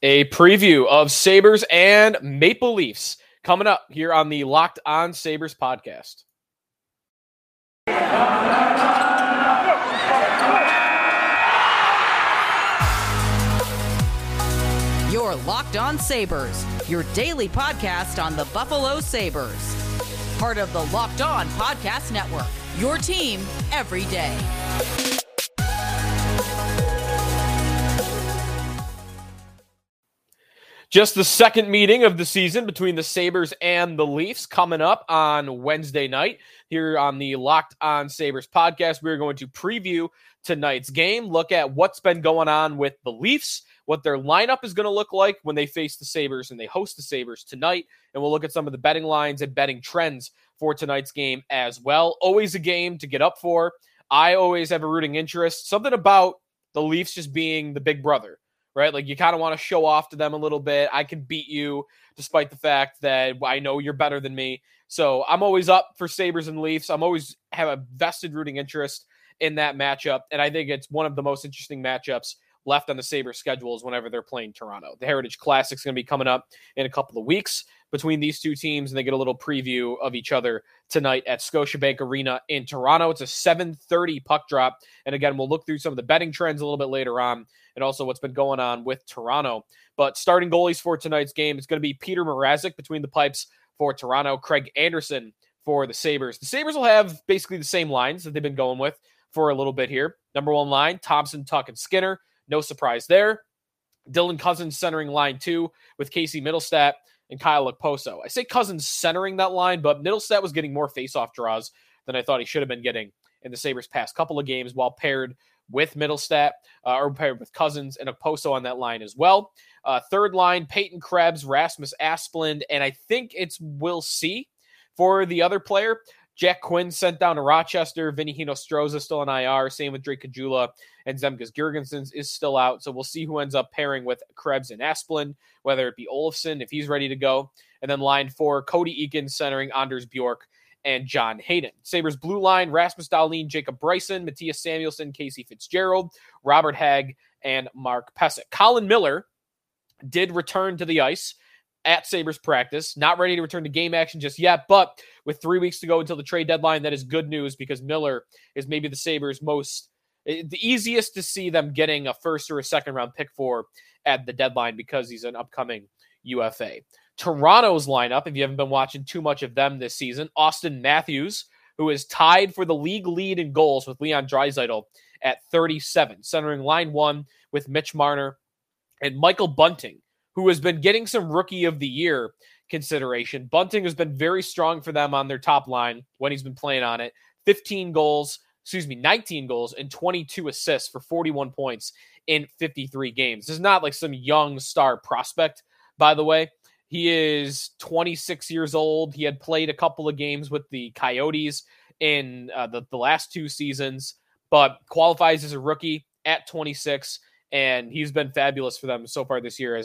A preview of Sabres and Maple Leafs coming up here on the Locked On Sabres podcast. You're Locked On Sabres, your daily podcast on the Buffalo Sabres. Part of the Locked On Podcast Network, your team every day. Just the second meeting of the season between the Sabres and the Leafs coming up on Wednesday night here on the Locked On Sabres podcast. We're going to preview tonight's game, look at what's been going on with the Leafs, what their lineup is going to look like when they face the Sabres and they host the Sabres tonight. And we'll look at some of the betting lines and betting trends for tonight's game as well. Always a game to get up for. I always have a rooting interest. Something about the Leafs just being the big brother, right? Like you kind of want to show off to them a little bit. I can beat you despite the fact that I know you're better than me. So I'm always up for Sabres and Leafs. I'm always have a vested rooting interest in that matchup. And I think it's one of the most interesting matchups left on the Sabres schedules whenever they're playing Toronto. The Heritage Classic is going to be coming up in a couple of weeks between these two teams, and they get a little preview of each other tonight at Scotiabank Arena in Toronto. It's a 7:30 puck drop. And again, we'll look through some of the betting trends a little bit later on and also what's been going on with Toronto. But starting goalies for tonight's game, it's going to be Peter Mrazek between the pipes for Toronto, Craig Anderson for the Sabres. The Sabres will have basically the same lines that they've been going with for a little bit here. Number one line, Thompson, Tuch, and Skinner. No surprise there. Dylan Cozens centering line 2 with Casey Mittelstadt and Kyle Okposo. I say Cozens centering that line, but Mittelstadt was getting more faceoff draws than I thought he should have been getting in the Sabres' past couple of games while paired with Mittelstadt, or paired with Cozens and Okposo on that line as well. Third line, Peyton Krebs, Rasmus Asplund, and I think it's Will C for the other player. Jack Quinn sent down to Rochester. Vinny Hinostroza still on IR. Same with Drake Caggiula, and Zemgus Girgensons is still out. So we'll see who ends up pairing with Krebs and Asplund, whether it be Olofsson if he's ready to go. And then line 4, Cody Eakin centering Anders Bjork and John Hayden. Sabres blue line, Rasmus Dahlin, Jacob Bryson, Matthias Samuelsson, Casey Fitzgerald, Robert Hagg, and Mark Pysyk. Colin Miller did return to the ice at Sabres practice. Not ready to return to game action just yet, but with 3 weeks to go until the trade deadline, that is good news because Miller is maybe the Sabres the easiest to see them getting a first or a second round pick for at the deadline because he's an upcoming UFA. Toronto's lineup, if you haven't been watching too much of them this season, Austin Matthews, who is tied for the league lead in goals with Leon Draisaitl at 37, centering line 1 with Mitch Marner and Michael Bunting, who has been getting some Rookie of the Year consideration. Bunting has been very strong for them on their top line when he's been playing on it. 19 goals and 22 assists for 41 points in 53 games. This is not like some young star prospect, by the way. He is 26 years old. He had played a couple of games with the Coyotes in the last 2 seasons, but qualifies as a rookie at 26. And he's been fabulous for them so far this year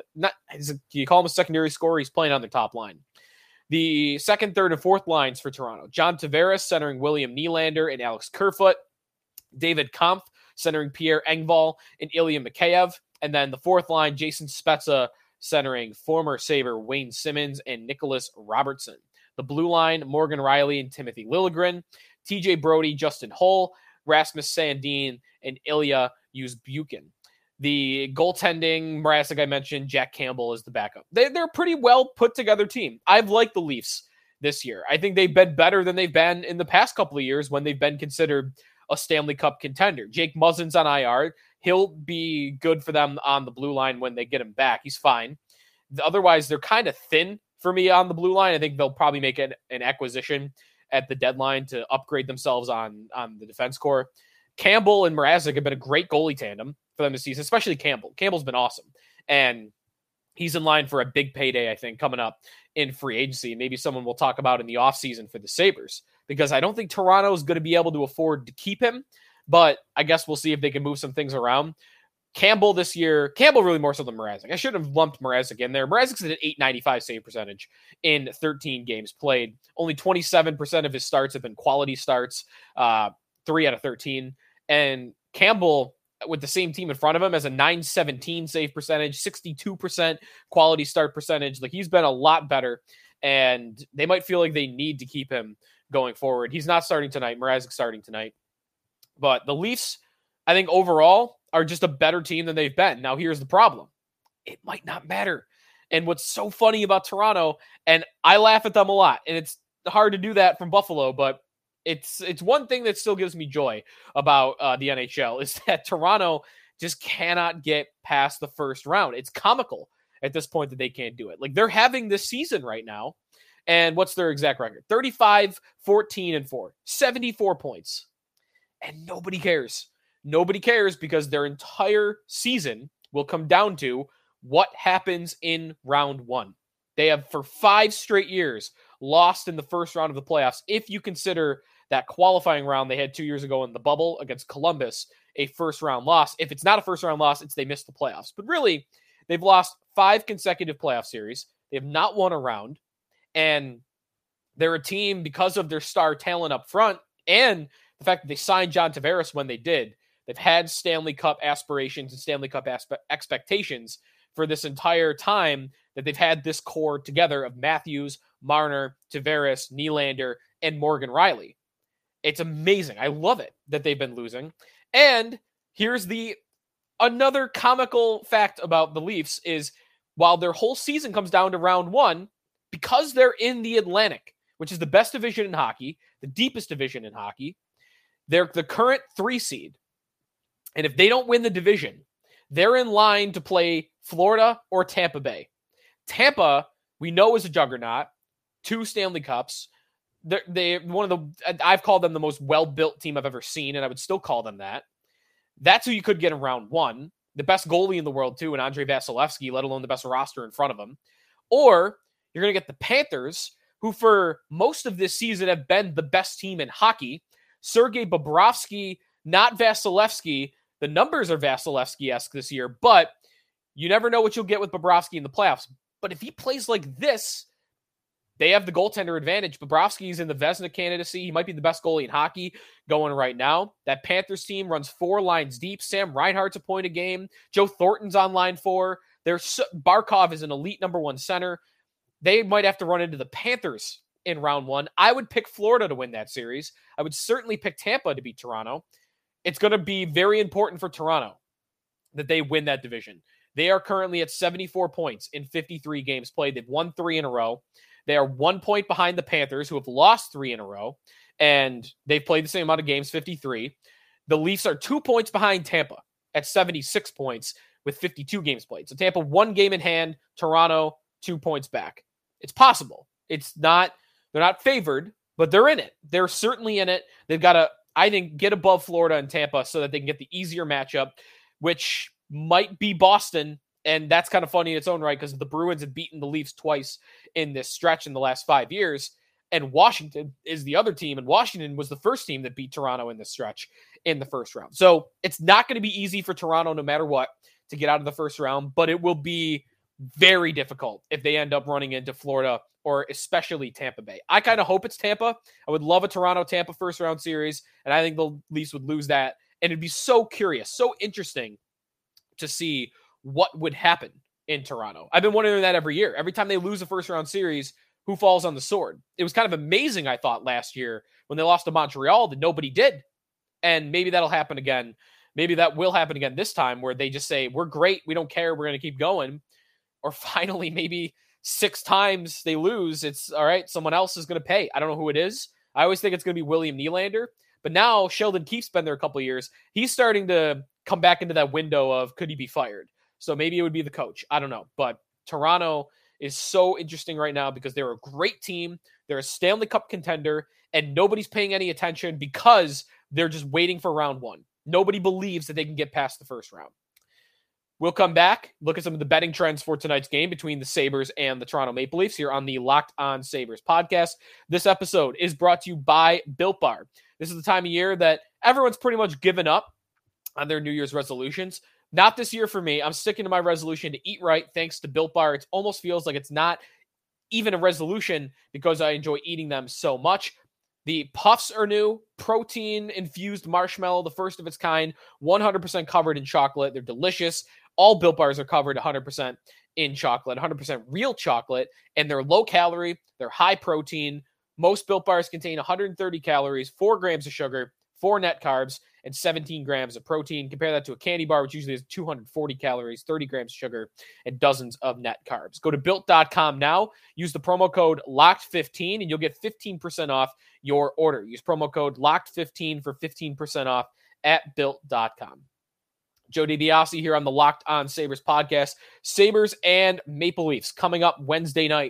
you call him a secondary scorer? He's playing on their top line. The second, third, and fourth lines for Toronto. John Tavares centering William Nylander and Alex Kerfoot. David Kampf centering Pierre Engvall and Ilya Mikheyev. And then the fourth line, Jason Spezza centering former Sabre Wayne Simmons and Nicholas Robertson. The blue line, Morgan Rielly and Timothy Liljegren. TJ Brody, Justin Hull, Rasmus Sandin, and Ilya Uzbukin. The goaltending, Mrazek, I mentioned, Jack Campbell is the backup. They're a pretty well put together team. I've liked the Leafs this year. I think they've been better than they've been in the past couple of years when they've been considered a Stanley Cup contender. Jake Muzzin's on IR. He'll be good for them on the blue line when they get him back. He's fine. Otherwise, they're kind of thin for me on the blue line. I think they'll probably make an acquisition at the deadline to upgrade themselves on the defense core. Campbell and Mrazek have been a great goalie tandem for them this season, especially Campbell. Campbell's been awesome. And he's in line for a big payday, I think, coming up in free agency. Maybe someone we'll talk about in the offseason for the Sabres, because I don't think Toronto is going to be able to afford to keep him, but I guess we'll see if they can move some things around. Campbell this year, Campbell really more so than Mrazek. I shouldn't have lumped Mrazek in there. Mrazek's at an .895 save percentage in 13 games played. Only 27% of his starts have been quality starts, 3 out of 13. And Campbell, with the same team in front of him as a 917 save percentage, 62% quality start percentage. Like, he's been a lot better, and they might feel like they need to keep him going forward. He's not starting tonight. Mrazek's starting tonight. But the Leafs, I think overall, are just a better team than they've been. Now, here's the problem. It might not matter. And what's so funny about Toronto, and I laugh at them a lot, and it's hard to do that from Buffalo, but it's one thing that still gives me joy about the NHL is that Toronto just cannot get past the first round. It's comical at this point that they can't do it. Like, they're having this season right now, and what's their exact record? 35-14-4, 74 points. And nobody cares. Nobody cares because their entire season will come down to what happens in round one. They have, for 5 straight years, lost in the first round of the playoffs. If you consider that qualifying round they had 2 years ago in the bubble against Columbus a first-round loss. If it's not a first-round loss, it's they missed the playoffs. But really, they've lost 5 consecutive playoff series. They have not won a round. And they're a team, because of their star talent up front and the fact that they signed John Tavares when they did, they've had Stanley Cup aspirations and Stanley Cup expectations for this entire time that they've had this core together of Matthews, Marner, Tavares, Nylander, and Morgan Rielly. It's amazing. I love it that they've been losing. And here's another comical fact about the Leafs is while their whole season comes down to round one, because they're in the Atlantic, which is the best division in hockey, the deepest division in hockey, they're the current 3 seed. And if they don't win the division, they're in line to play Florida or Tampa Bay. Tampa, we know, is a juggernaut. 2 Stanley Cups. I've called them the most well-built team I've ever seen, and I would still call them that. That's who you could get in round one. The best goalie in the world, too, and Andrei Vasilevsky, let alone the best roster in front of him. Or you're going to get the Panthers, who for most of this season have been the best team in hockey. Sergei Bobrovsky, not Vasilevsky. The numbers are Vasilevsky-esque this year, but you never know what you'll get with Bobrovsky in the playoffs. But if he plays like this, they have the goaltender advantage. Bobrovsky's in the Vezina candidacy. He might be the best goalie in hockey going right now. That Panthers team runs 4 lines deep. Sam Reinhart's a point a game. Joe Thornton's on line 4. Barkov is an elite number 1 center. They might have to run into the Panthers in round one. I would pick Florida to win that series. I would certainly pick Tampa to beat Toronto. It's going to be very important for Toronto that they win that division. They are currently at 74 points in 53 games played. They've won 3 in a row. They are 1 point behind the Panthers, who have lost 3 in a row, and they've played the same amount of games, 53. The Leafs are 2 points behind Tampa at 76 points with 52 games played. So Tampa 1 game in hand, Toronto 2 points back. It's possible. They're not favored, but they're in it. They're certainly in it. They've got to, I think, get above Florida and Tampa so that they can get the easier matchup, which might be Boston. And that's kind of funny in its own right because the Bruins have beaten the Leafs twice in this stretch in the last 5 years. And Washington is the other team. And Washington was the first team that beat Toronto in this stretch in the first round. So it's not going to be easy for Toronto no matter what to get out of the first round, but it will be very difficult if they end up running into Florida or especially Tampa Bay. I kind of hope it's Tampa. I would love a Toronto-Tampa first round series, and I think the Leafs would lose that. And it'd be so curious, so interesting to see what would happen in Toronto. I've been wondering that every year. Every time they lose a first round series, who falls on the sword? It was kind of amazing, I thought, last year when they lost to Montreal that nobody did. And maybe that'll happen again. Maybe that will happen again this time where they just say, we're great, we don't care, we're going to keep going. Or finally, maybe 6 times they lose, it's all right, someone else is going to pay. I don't know who it is. I always think it's going to be William Nylander. But now Sheldon Keefe's been there a couple of years. He's starting to come back into that window of could he be fired? So maybe it would be the coach. I don't know. But Toronto is so interesting right now because they're a great team. They're a Stanley Cup contender, and nobody's paying any attention because they're just waiting for round one. Nobody believes that they can get past the first round. We'll come back, look at some of the betting trends for tonight's game between the Sabres and the Toronto Maple Leafs here on the Locked On Sabres podcast. This episode is brought to you by Built Bar. This is the time of year that everyone's pretty much given up on their New Year's resolutions. Not this year for me. I'm sticking to my resolution to eat right thanks to Built Bar. It almost feels like it's not even a resolution because I enjoy eating them so much. The Puffs are new, protein-infused marshmallow, the first of its kind, 100% covered in chocolate. They're delicious. All Built Bars are covered 100% in chocolate, 100% real chocolate, and they're low-calorie, they're high-protein. Most Built Bars contain 130 calories, 4 grams of sugar, 4 net carbs, and 17 grams of protein. Compare that to a candy bar, which usually has 240 calories, 30 grams of sugar, and dozens of net carbs. Go to Built.com now. Use the promo code LOCKED15, and you'll get 15% off your order. Use promo code LOCKED15 for 15% off at Built.com. Joe DiBiase here on the Locked On Sabres podcast. Sabres and Maple Leafs coming up Wednesday night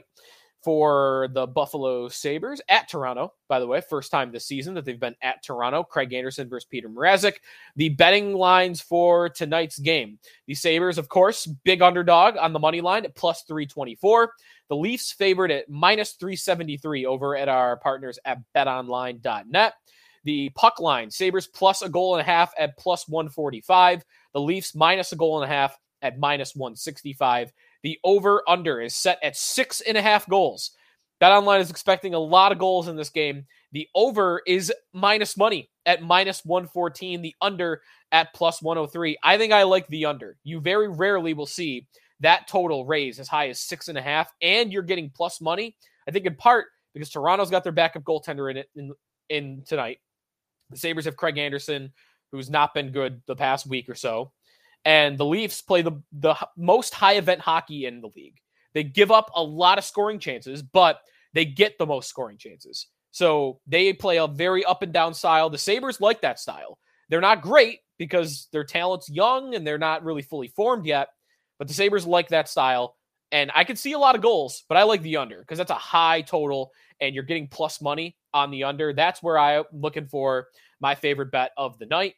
for the Buffalo Sabres at Toronto, by the way, first time this season that they've been at Toronto. Craig Anderson versus Peter Mrazek. The betting lines for tonight's game. The Sabres, of course, big underdog on the money line at plus 324. The Leafs favored at minus 373 over at our partners at betonline.net. The puck line, Sabres plus a goal and a half at plus 145. The Leafs minus a goal and a half at minus 165. The over-under is set at 6.5 goals. BetOnline is expecting a lot of goals in this game. The over is minus money at minus 114. The under at plus 103. I think I like the under. You very rarely will see that total raise as high as 6.5, and you're getting plus money. I think in part because Toronto's got their backup goaltender in tonight. The Sabres have Craig Anderson, who's not been good the past week or so. And the Leafs play the most high-event hockey in the league. They give up a lot of scoring chances, but they get the most scoring chances. So they play a very up-and-down style. The Sabres like that style. They're not great because their talent's young and they're not really fully formed yet, but the Sabres like that style. And I can see a lot of goals, but I like the under because that's a high total and you're getting plus money on the under. That's where I'm looking for my favorite bet of the night.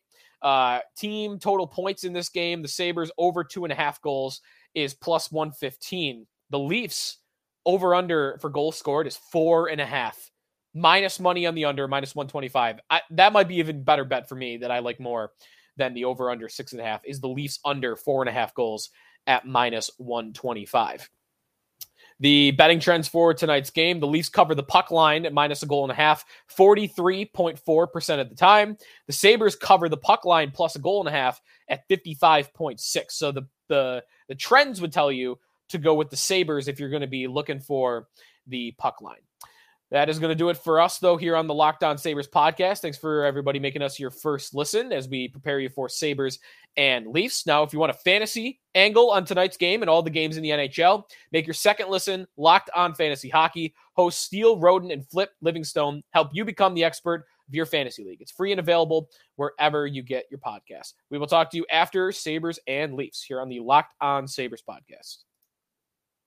Team total points in this game, the Sabres over 2.5 goals is plus 115. The Leafs over under for goals scored is 4.5. Minus money on the under, minus 125. That might be even better bet for me that I like more than the over under 6.5 is the Leafs under 4.5 goals at minus 125. The betting trends for tonight's game, the Leafs cover the puck line at minus a goal and a half, 43.4% of the time. The Sabres cover the puck line plus a goal and a half at 55.6%. So the trends would tell you to go with the Sabres if you're going to be looking for the puck line. That is going to do it for us, though, here on the Locked On Sabres podcast. Thanks for everybody making us your first listen as we prepare you for Sabres and Leafs. Now, if you want a fantasy angle on tonight's game and all the games in the NHL, make your second listen Locked On Fantasy Hockey. Hosts Steele, Roden, and Flip Livingstone help you become the expert of your fantasy league. It's free and available wherever you get your podcasts. We will talk to you after Sabres and Leafs here on the Locked On Sabres podcast.